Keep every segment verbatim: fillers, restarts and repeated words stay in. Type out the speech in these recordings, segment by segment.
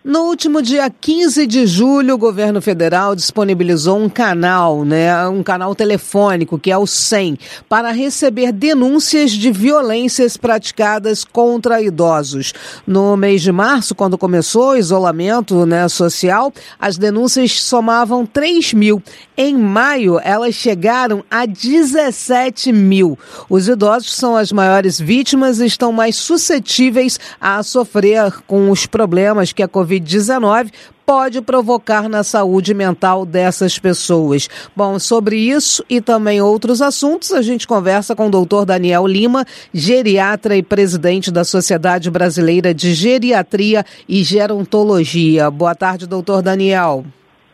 No último dia quinze de julho, o governo federal disponibilizou um canal, né, um canal telefônico, que é o cem, para receber denúncias de violências praticadas contra idosos. No mês de março, quando começou o isolamento, né, social, as denúncias somavam três mil. Em maio, elas chegaram a dezessete mil. Os idosos são as maiores vítimas e estão mais suscetíveis a sofrer com os problemas que a covid dezenove pode provocar na saúde mental dessas pessoas. Bom, sobre isso e também outros assuntos, a gente conversa com o doutor Daniel Lima, geriatra e presidente da Sociedade Brasileira de Geriatria e Gerontologia. Boa tarde, doutor Daniel.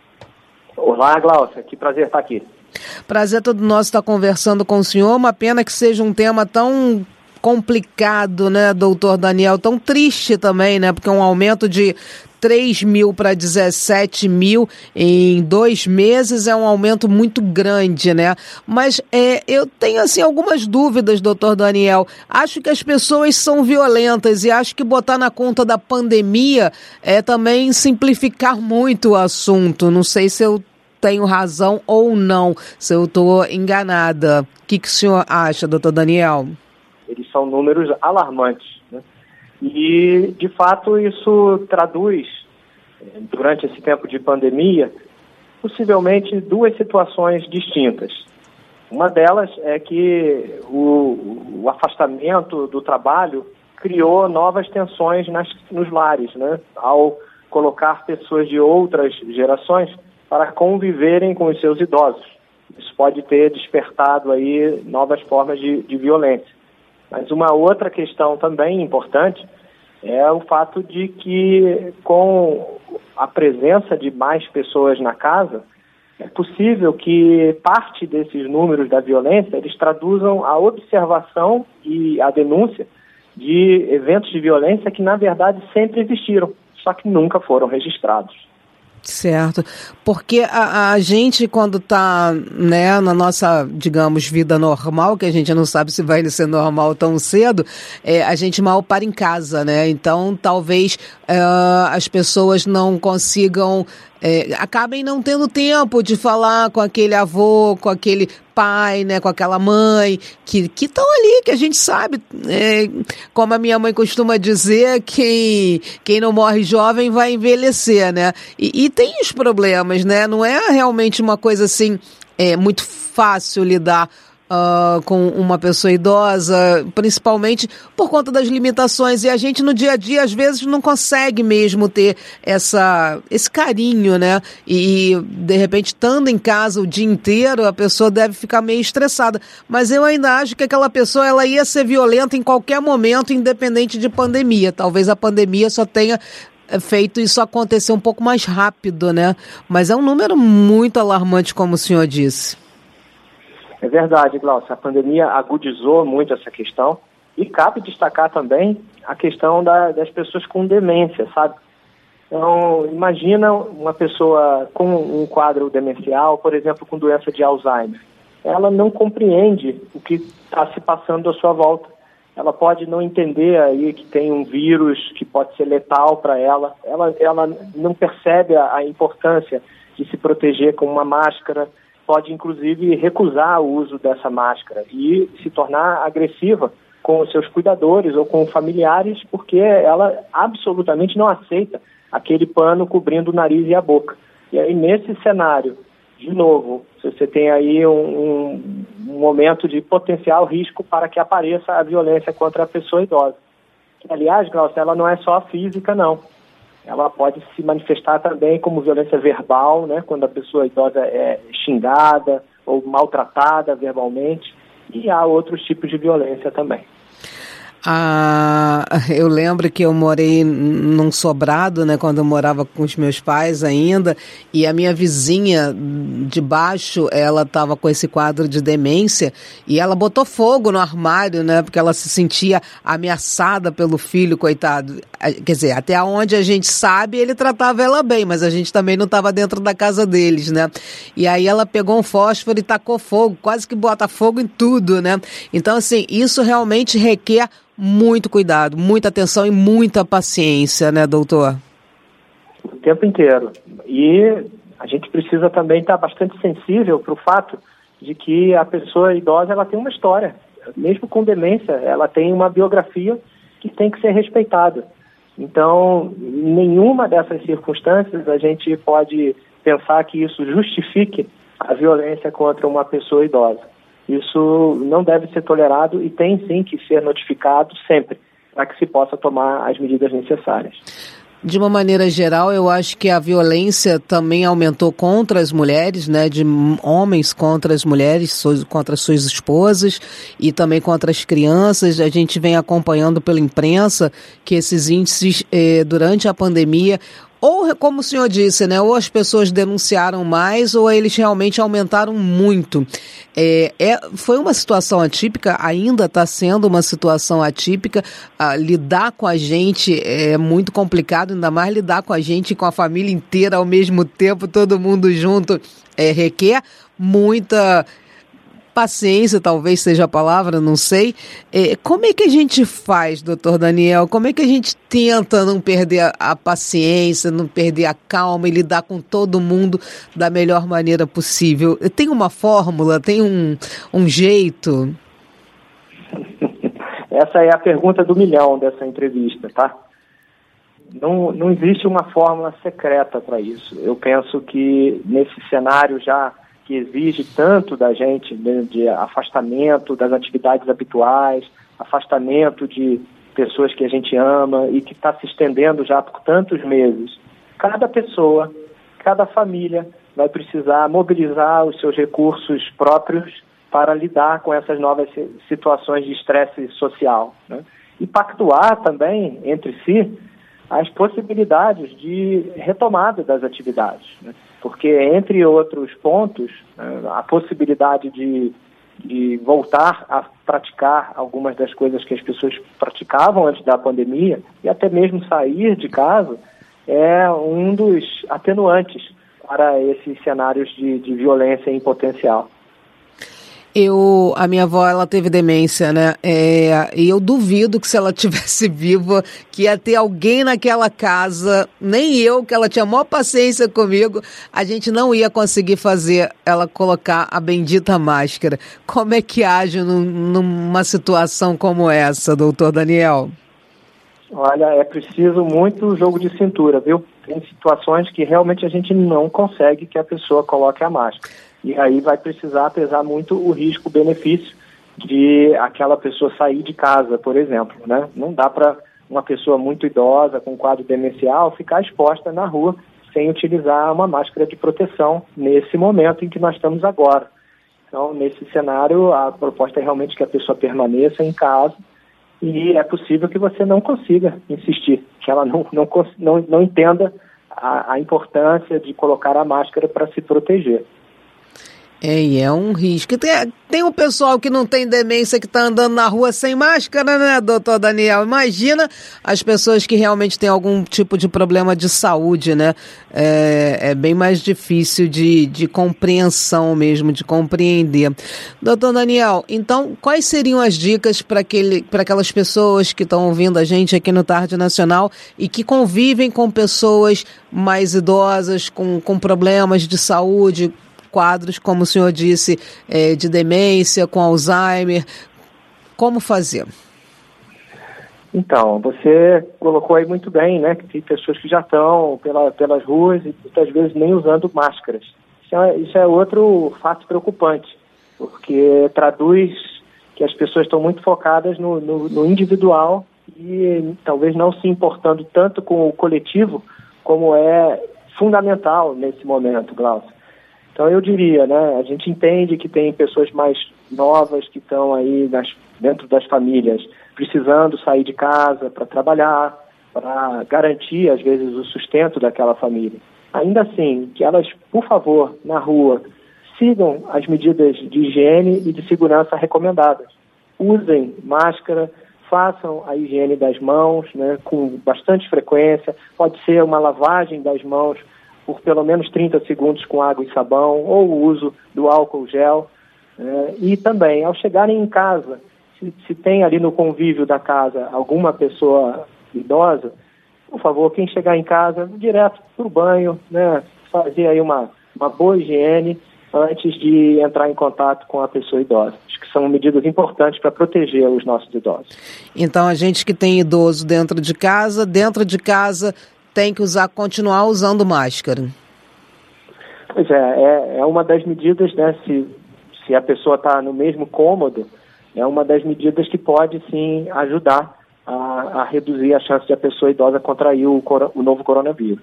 Olá, Glaucia, que prazer estar aqui. Prazer todo nosso estar conversando com o senhor, uma pena que seja um tema tão complicado, né, doutor Daniel, tão triste também, né, porque um aumento de três mil para dezessete mil em dois meses é um aumento muito grande, né? Mas é, eu tenho, assim, algumas dúvidas, doutor Daniel. Acho que as pessoas são violentas e acho que botar na conta da pandemia é também simplificar muito o assunto. Não sei se eu tenho razão ou não, se eu estou enganada. O que, que o senhor acha, doutor Daniel? Eles são números alarmantes, né? E, de fato, isso traduz, durante esse tempo de pandemia, possivelmente duas situações distintas. Uma delas é que o, o afastamento do trabalho criou novas tensões nas, nos lares, né? Ao colocar pessoas de outras gerações para conviverem com os seus idosos. Isso pode ter despertado aí novas formas de, de violência. Mas uma outra questão também importante é o fato de que, com a presença de mais pessoas na casa, é possível que parte desses números da violência eles traduzam a observação e a denúncia de eventos de violência que, na verdade, sempre existiram, só que nunca foram registrados. Certo, porque a, a gente quando está, né, na nossa, digamos, vida normal, que a gente não sabe se vai ser normal tão cedo, é, a gente mal para em casa, né? Então talvez é, as pessoas não consigam, é, acabem não tendo tempo de falar com aquele avô, com aquele pai, né, com aquela mãe, que que estão ali, que a gente sabe, é, como a minha mãe costuma dizer, quem, quem não morre jovem vai envelhecer, né? E, e tem os problemas, né? Não é realmente uma coisa assim, é, muito fácil lidar Uh, com uma pessoa idosa, principalmente por conta das limitações, e a gente no dia a dia às vezes não consegue mesmo ter essa, esse carinho, né? E de repente estando em casa o dia inteiro a pessoa deve ficar meio estressada, mas eu ainda acho que aquela pessoa ela ia ser violenta em qualquer momento, independente de pandemia. Talvez a pandemia só tenha feito isso acontecer um pouco mais rápido, né? Mas é um número muito alarmante, como o senhor disse. É verdade, Glaucia, a pandemia agudizou muito essa questão e cabe destacar também a questão da, das pessoas com demência, sabe? Então, imagina uma pessoa com um quadro demencial, por exemplo, com doença de Alzheimer. Ela não compreende o que está se passando à sua volta. Ela pode não entender aí que tem um vírus que pode ser letal para ela. ela. Ela não percebe a, a importância de se proteger com uma máscara, pode, inclusive, recusar o uso dessa máscara e se tornar agressiva com os seus cuidadores ou com familiares, porque ela absolutamente não aceita aquele pano cobrindo o nariz e a boca. E aí, nesse cenário, de novo, você tem aí um, um, um momento de potencial risco para que apareça a violência contra a pessoa idosa. Que, aliás, Glaucia, ela não é só física, não. Ela pode se manifestar também como violência verbal, né, quando a pessoa idosa é xingada ou maltratada verbalmente, e há outros tipos de violência também. Ah, eu lembro que eu morei num sobrado, né, quando eu morava com os meus pais ainda, e a minha vizinha de baixo, ela estava com esse quadro de demência e ela botou fogo no armário, né, porque ela se sentia ameaçada pelo filho, coitado. Quer dizer, até onde a gente sabe, ele tratava ela bem, mas a gente também não estava dentro da casa deles, né? E aí ela pegou um fósforo e tacou fogo, quase que bota fogo em tudo, né? Então, assim, isso realmente requer muito cuidado, muita atenção e muita paciência, né, doutor? tempo inteiro. E a gente precisa também estar bastante sensível para o fato de que a pessoa idosa ela tem uma história. Mesmo com demência, ela tem uma biografia que tem que ser respeitada. Então, em nenhuma dessas circunstâncias a gente pode pensar que isso justifique a violência contra uma pessoa idosa. Isso não deve ser tolerado e tem sim que ser notificado sempre, para que se possa tomar as medidas necessárias. De uma maneira geral, eu acho que a violência também aumentou contra as mulheres, né, de homens contra as mulheres, contra suas esposas e também contra as crianças. A gente vem acompanhando pela imprensa que esses índices, eh, durante a pandemia, ou, como o senhor disse, né, ou as pessoas denunciaram mais ou eles realmente aumentaram muito. É, é, foi uma situação atípica, ainda está sendo uma situação atípica. Ah, lidar com a gente é muito complicado, ainda mais lidar com a gente e com a família inteira ao mesmo tempo, todo mundo junto, é, requer muita paciência, talvez seja a palavra, não sei. É, como é que a gente faz, doutor Daniel? Como é que a gente tenta não perder a, a paciência, não perder a calma e lidar com todo mundo da melhor maneira possível? Tem uma fórmula? Tem um, um jeito? Essa é a pergunta do milhão dessa entrevista, tá? Não, não existe uma fórmula secreta para isso. Eu penso que nesse cenário já que exige tanto da gente, de, de afastamento das atividades habituais, afastamento de pessoas que a gente ama e que está se estendendo já por tantos meses. Cada pessoa, cada família vai precisar mobilizar os seus recursos próprios para lidar com essas novas situações de estresse social, né? E pactuar também entre si as possibilidades de retomada das atividades, né? Porque, entre outros pontos, a possibilidade de, de voltar a praticar algumas das coisas que as pessoas praticavam antes da pandemia e até mesmo sair de casa é um dos atenuantes para esses cenários de, de violência em potencial. Eu, a minha avó, ela teve demência, né? É, e eu duvido que se ela tivesse viva, que ia ter alguém naquela casa, nem eu, que ela tinha maior paciência comigo, a gente não ia conseguir fazer ela colocar a bendita máscara. Como é que age num, numa situação como essa, doutor Daniel? Olha, é preciso muito jogo de cintura, viu? Tem situações que realmente a gente não consegue que a pessoa coloque a máscara. E aí vai precisar pesar muito o risco-benefício de aquela pessoa sair de casa, por exemplo, né? Não dá para uma pessoa muito idosa, com quadro demencial, ficar exposta na rua sem utilizar uma máscara de proteção nesse momento em que nós estamos agora. Então, nesse cenário, a proposta é realmente que a pessoa permaneça em casa e é possível que você não consiga insistir, que ela não, não, não, não entenda a, a importância de colocar a máscara para se proteger. É, e é um risco. Tem, tem um pessoal que não tem demência que está andando na rua sem máscara, né, doutor Daniel? Imagina as pessoas que realmente têm algum tipo de problema de saúde, né? É, é bem mais difícil de, de compreensão mesmo, de compreender. Doutor Daniel, então, quais seriam as dicas para aquelas pessoas que estão ouvindo a gente aqui no Tarde Nacional e que convivem com pessoas mais idosas, com, com problemas de saúde, quadros, como o senhor disse, é, de demência, com Alzheimer? Como fazer? Então, você colocou aí muito bem, né, que tem pessoas que já estão pela, pelas ruas e muitas vezes nem usando máscaras. Isso é, isso é outro fato preocupante, porque traduz que as pessoas estão muito focadas no, no, no individual e talvez não se importando tanto com o coletivo, como é fundamental nesse momento, Glaucio. Então eu diria, né, a gente entende que tem pessoas mais novas que estão aí nas, dentro das famílias, precisando sair de casa para trabalhar, para garantir, às vezes, o sustento daquela família. Ainda assim, que elas, por favor, na rua, sigam as medidas de higiene e de segurança recomendadas. Usem máscara, façam a higiene das mãos, né, com bastante frequência, pode ser uma lavagem das mãos por pelo menos trinta segundos com água e sabão, ou o uso do álcool gel. Né? E também, ao chegarem em casa, se, se tem ali no convívio da casa alguma pessoa idosa, por favor, quem chegar em casa, direto para o banho, né, fazer aí uma, uma boa higiene antes de entrar em contato com a pessoa idosa. Acho que são medidas importantes para proteger os nossos idosos. Então, a gente que tem idoso dentro de casa, dentro de casa tem que usar, continuar usando máscara. Pois é, é, é uma das medidas, né, se, se a pessoa está no mesmo cômodo, é uma das medidas que pode, sim, ajudar a, a reduzir a chance de a pessoa idosa contrair o, o novo coronavírus.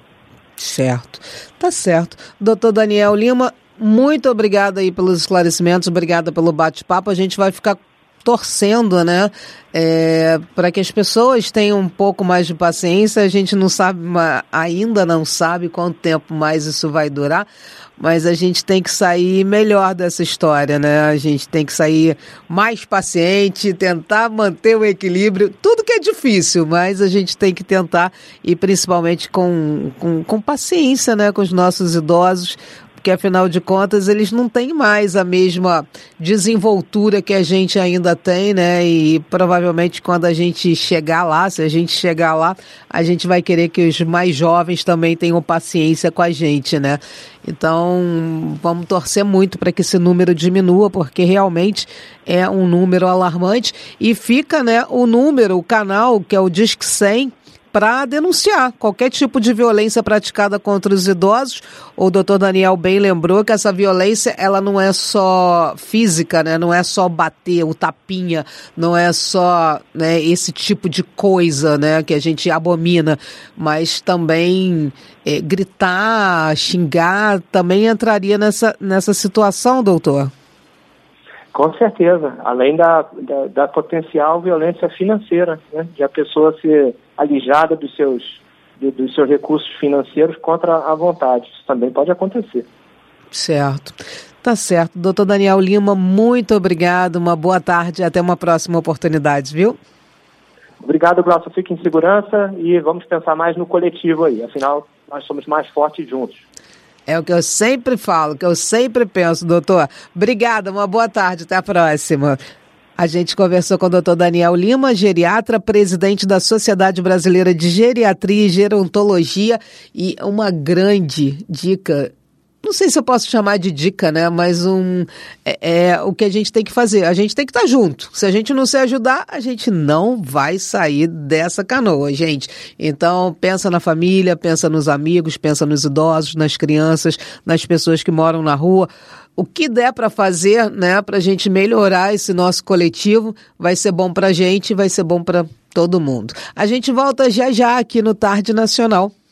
Certo, tá certo. Doutor Daniel Lima, muito obrigada aí pelos esclarecimentos, obrigada pelo bate-papo. A gente vai ficar torcendo, né, é, para que as pessoas tenham um pouco mais de paciência. A gente não sabe, ainda não sabe quanto tempo mais isso vai durar, mas a gente tem que sair melhor dessa história, né? A gente tem que sair mais paciente, tentar manter o equilíbrio. Tudo que é difícil, mas a gente tem que tentar, e principalmente com, com, com paciência, né, com os nossos idosos, porque afinal de contas eles não têm mais a mesma desenvoltura que a gente ainda tem, né? E provavelmente quando a gente chegar lá, se a gente chegar lá, a gente vai querer que os mais jovens também tenham paciência com a gente, né? Então vamos torcer muito para que esse número diminua, porque realmente é um número alarmante. E fica, né, o número, o canal, que é o Disque cem, para denunciar qualquer tipo de violência praticada contra os idosos. O doutor Daniel bem lembrou que essa violência, ela não é só física, né? Não é só bater o tapinha, não é só, né, esse tipo de coisa, né, que a gente abomina, mas também é, gritar, xingar, também entraria nessa, nessa situação, doutor? Com certeza, além da, da, da potencial violência financeira, né, de a pessoa ser alijada dos seus, de, dos seus recursos financeiros contra a vontade. Isso também pode acontecer. Certo. Tá certo. doutor Daniel Lima, muito obrigado, uma boa tarde e até uma próxima oportunidade, viu? Obrigado, Glaucio. Fique em segurança e vamos pensar mais no coletivo aí. Afinal, nós somos mais fortes juntos. É o que eu sempre falo, que eu sempre penso, doutor. Obrigada, uma boa tarde, até a próxima. A gente conversou com o doutor Daniel Lima, geriatra, presidente da Sociedade Brasileira de Geriatria e Gerontologia, e uma grande dica, não sei se eu posso chamar de dica, né, mas um, é, é o que a gente tem que fazer, a gente tem que estar junto. Se a gente não se ajudar, a gente não vai sair dessa canoa, gente. Então, pensa na família, pensa nos amigos, pensa nos idosos, nas crianças, nas pessoas que moram na rua. O que der para fazer, né, para a gente melhorar esse nosso coletivo, vai ser bom para a gente e vai ser bom para todo mundo. A gente volta já já aqui no Tarde Nacional.